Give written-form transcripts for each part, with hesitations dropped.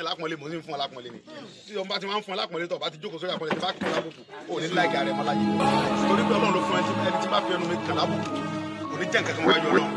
lápọ̀nlé mo sì ń fún ọ lápọ̀nlé ni tí ọba ti máa ń fún ọ lápọ̀nlé tó ọba ti jókòó sórí àpọ̀nlé tí bá kàn lábùkù ò ní láìka rẹ̀ mọ́ láyé torí pé Ọlọ́run ló fún ẹni tí bá fi ẹnu mi kàn lábùkù ò ní jẹ́ nǹkan kan wájú Ọlọ́run.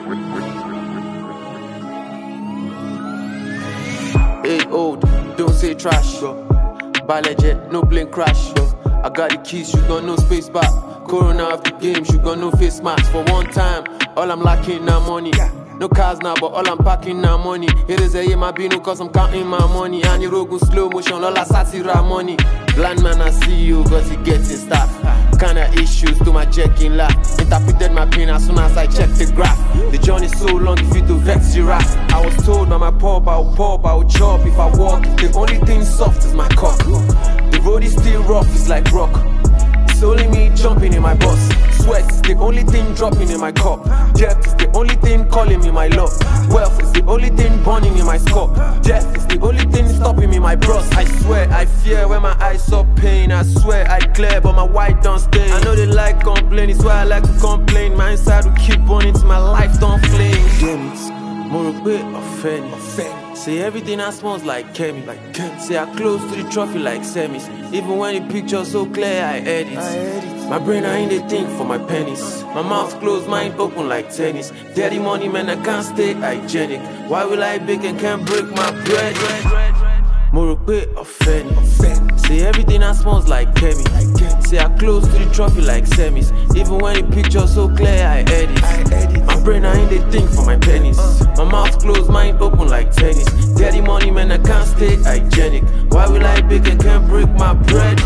Hey old, don't say trash. Balajet, no blink crash. I got the keys, you got no space back. Corona of the games, you got no face mask. For one time, all I'm lacking now money. No cars now, but all I'm packing now money. Here is a my bino cause I'm counting my money. And you rogo slow motion, all I satira money. Blind man, I see you, cause he gets his stuff. Kinda issues to my checking laugh. Interpreted my pain as soon as I checked the graph. The journey's so long, if you to vex your ass. I was told by my pop, I will chop if I walk. The only thing soft is my cock. The road is still rough, it's like rock. It's only me jumping in my bus. Sweat is the only thing dropping in my cup. Death is the only thing calling me my love. Wealth is the only thing burning in my skull. Death is the only thing stopping me my bros. I swear I fear when my eyes saw pain. I swear I clear but my white don't stay. I know they like complaining, it's why I like to complain. My inside will keep burning till my life don't flame. Damn it, more a bit offended. Say everything I smells like Kemi. Say I close to the trophy like semis. Even when the picture's so clear, I edit. My brain, I ain't a thing for my pennies. My mouth closed, mind open like tennis. Daddy money, man, I can't stay hygienic. Why will I bake and can't break my bread? More a bit offended. Say everything I smells like Kemi. Say I close to the trophy like semis. Even when the picture's so clear, I edit. My brain, I ain't a thing for my pennies. My mouth closed, mind open like tennis. Daddy money, man, I can't stay hygienic. Why will I bake and can't break my bread?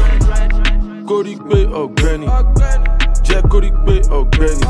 Korípé ọ̀gbẹ́ni, jẹ́ korípé ọ̀gbẹ́ni.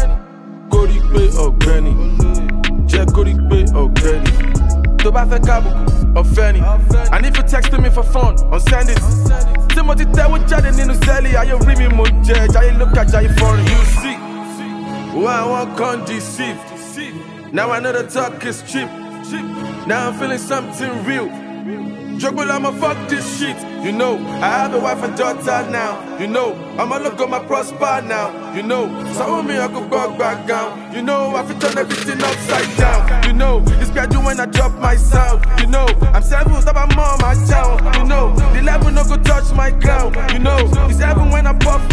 Korípé ọ̀gbẹ́ni, jẹ́ korípé ọ̀gbẹ́ni. Tó bá fẹ́ kábùkù, ọ̀fẹ́ ni. And if you text me for fun, on send it. Tí mo ti tẹ́wọ́ jáde nínú sẹ́ẹ̀lì, ayé orí mi mo jẹ, jayé lókè jayé foreign. You see, why I want can't deceive. Now I know the talk is cheap. Now I'm feeling something real. Juggle, I'ma fuck this shit. You know, I have a wife and daughter now. You know, I'ma look on my prosper now. You know, so me I go back down. You know, I fit turn everything upside down. You know, it's gradual when I drop my sound. You know, I'm 7 stop I'm on my town. You know, the level no go touch my crown. You know, it's heaven when I puff